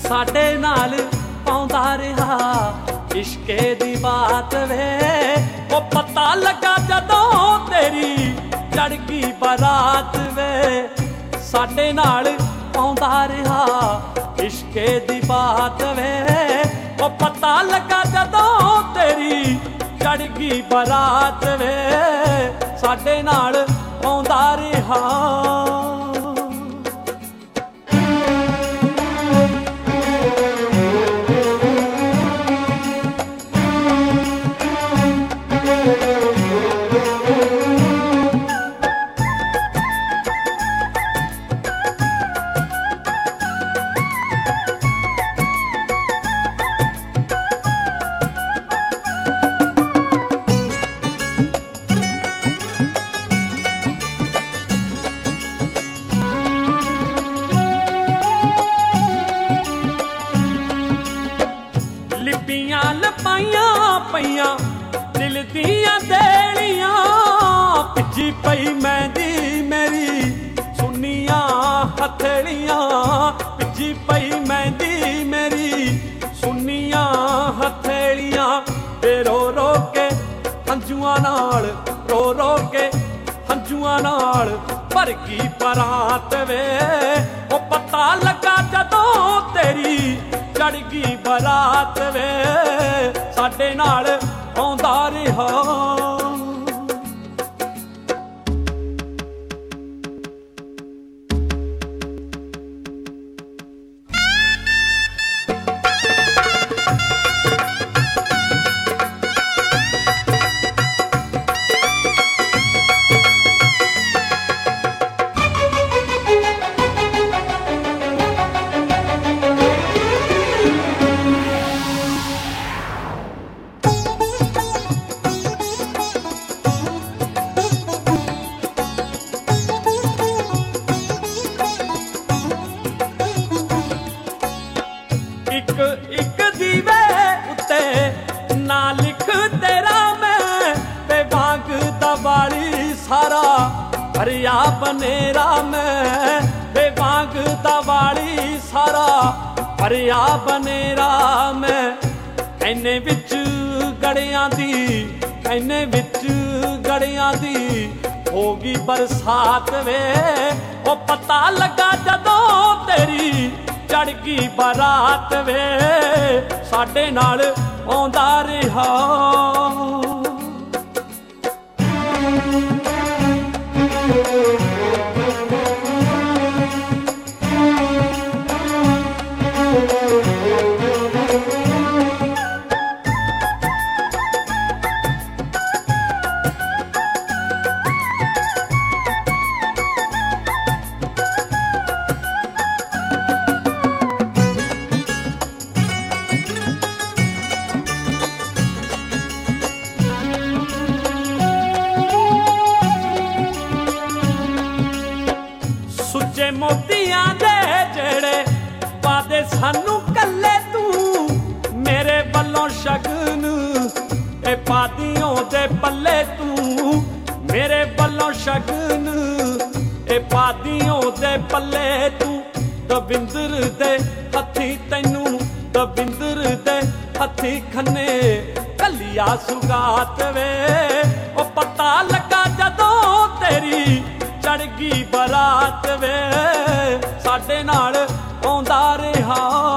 साडे नाल पाउंदा रहा इश्के दी बात वे। ओ पता लगा जदों तेरी चढ़ गई बारात वे। साडे नाल पाउंदा रहा इश्के दी बात वे। ओ पता लगा जदों तेरी चढ़ गई बारात वे। साडे नाल पाउंदा रहा। लिपियां लपाइयां पईयां दिल दियां देलियां। भिजी पई मेहंदी मेरी सुनियां हथेलियां। भिजी पई मेहंदी मेरी सुनियां हथेलियां। रो रो के हंजुआं नाल रो रो के हंजुआं नाल भर गई बरात वे। ओ पता लगा जदों तेरी चढ़ गई बारात वे। साडे नाल आउंदा रहा। एक एक दीवे उत्ते ना लिख तेरा मैं। ते बांग दबाड़ी सारा भरिया बनेरा मैं। ते बांग दबाड़ी सारा भरिया बनेरा मैं। इन्ने विच गड़ियां दी इन्ने विच गड़ियां दी होगी बरसात वे। ओ पता लगा जदों तेरी चढ़ गई बारात वे। साडे नाल आउंदा रहा। सुच्चे मोतियां दे जेड़े वादे सानू कल्ले तू। मेरे वल्लों शगन ए पादियों दे पल्ले तू। मेरे वल्लों शगन ए पादियों दे पल्ले तू। दविंदर दे हथी तैनू दविंदर दे हथी खन्ने कलिया सुगात वे। ओ पता लगा जदों तेरी चढ़ गई बारात वे। साडे नाल आउंदा रहा।